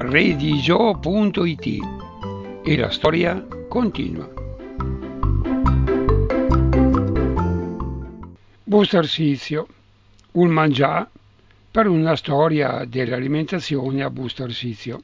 redigio.it e la storia continua. Busto Arsizio, un mangià per una storia dell'alimentazione a Busto Arsizio.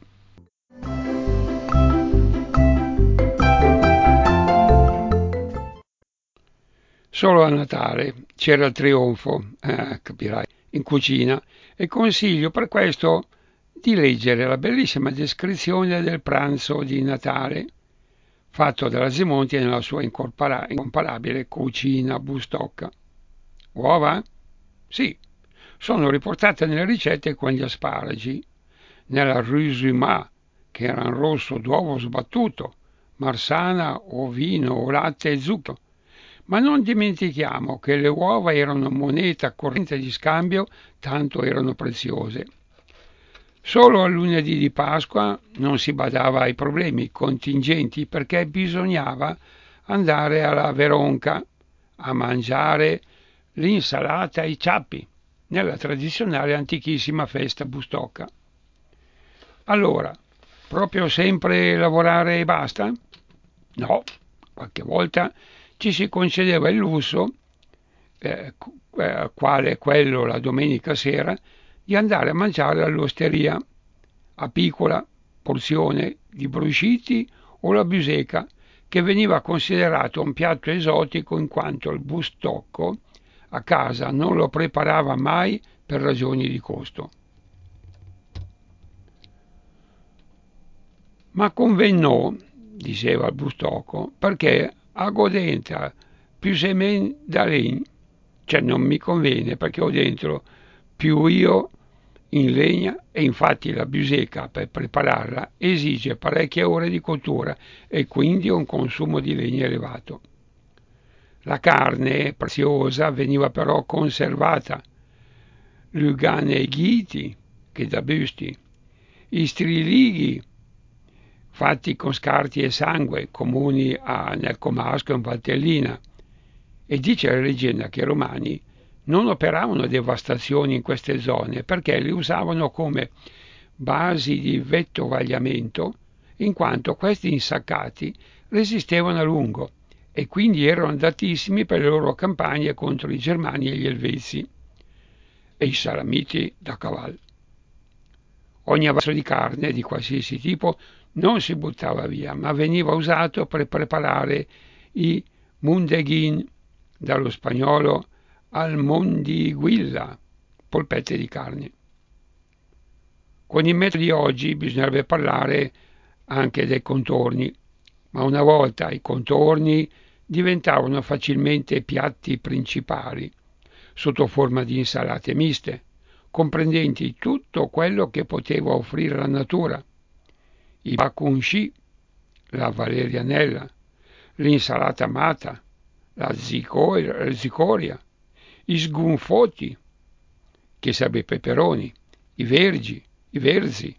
Solo a Natale c'era il trionfo, capirai, in cucina, e consiglio per questo di leggere la bellissima descrizione del pranzo di Natale fatto da Rasimonti nella sua incomparabile cucina Bustocca. Uova? Sì, sono riportate nelle ricette con gli asparagi, nella risumà, che era in rosso d'uovo sbattuto, marsana o vino o latte e zucchero. Ma non dimentichiamo che le uova erano moneta corrente di scambio, tanto erano preziose. Solo al lunedì di Pasqua non si badava ai problemi contingenti perché bisognava andare alla Veronca a mangiare l'insalata ai ciappi, nella tradizionale antichissima festa Bustocca. Allora, proprio sempre lavorare e basta? No, qualche volta ci si concedeva il lusso, quale quello la domenica sera, di andare a mangiare all'osteria, a piccola porzione di brusciti o la biseca, che veniva considerato un piatto esotico in quanto il bustocco a casa non lo preparava mai per ragioni di costo. Ma convennò, diceva il bustocco, perché a godenta più semen da legno, cioè non mi conviene perché ho dentro più io in legna e infatti la biseca per prepararla esige parecchie ore di cottura e quindi un consumo di legna elevato. La carne preziosa veniva però conservata, l'uganeghiti, che da busti, i strilighi, fatti con scarti e sangue, comuni nel Comasco e in Valtellina, e dice la leggenda che i romani non operavano devastazioni in queste zone perché li usavano come basi di vettovagliamento, in quanto questi insaccati resistevano a lungo e quindi erano adatissimi per le loro campagne contro i Germani e gli Elvezi e i Salamiti da cavallo. Ogni vaso di carne di qualsiasi tipo non si buttava via, ma veniva usato per preparare i mundeghin, dallo spagnolo almondiguilla, polpette di carne. Con i metodi di oggi bisognerebbe parlare anche dei contorni, ma una volta i contorni diventavano facilmente piatti principali, sotto forma di insalate miste, comprendenti tutto quello che poteva offrire la natura, i bacunci, la valerianella, l'insalata amata, la zicoria, i sgunfoti, che sarebbe i peperoni, i verzi,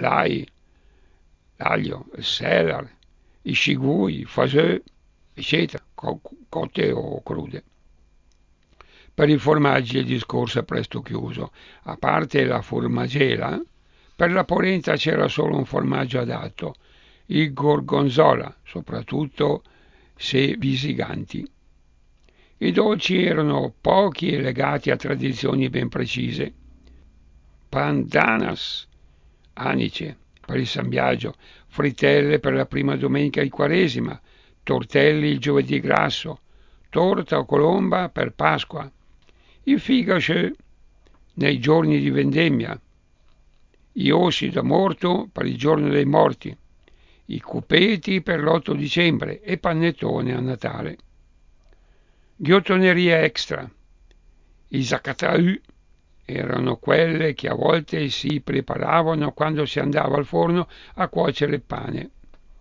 l'aglio, il selar, i scigui, i faseux, eccetera, cotte o crude. Per i formaggi il discorso è presto chiuso. A parte la formagela, per la polenta c'era solo un formaggio adatto, il gorgonzola, soprattutto se visiganti. I dolci erano pochi e legati a tradizioni ben precise. Pandanas, anice per il San Biagio, frittelle per la prima domenica di Quaresima, tortelli il giovedì grasso, torta o colomba per Pasqua, il figache nei giorni di vendemmia, gli ossi da morto per il giorno dei morti, i cupeti per l'8 dicembre e panettone a Natale. Ghiottonerie extra, i zacatau erano quelle che a volte si preparavano quando si andava al forno a cuocere il pane.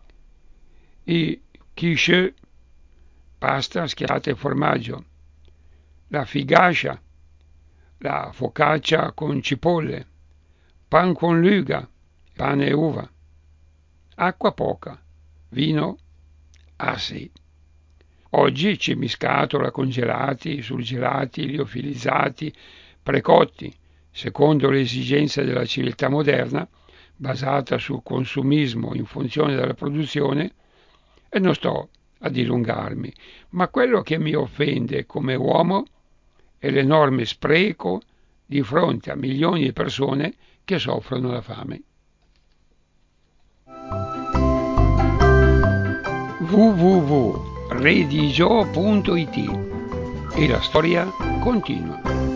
I quiche, pasta schiacciata e formaggio. La figascia, la focaccia con cipolle. Pan con luga, pane e uva. Acqua poca, vino sì. Oggi cimiscatola, congelati, surgelati, liofilizzati, precotti, secondo le esigenze della civiltà moderna, basata sul consumismo in funzione della produzione, e non sto a dilungarmi, ma quello che mi offende come uomo è l'enorme spreco di fronte a milioni di persone che soffrono la fame. www.redigio.it e la storia continua.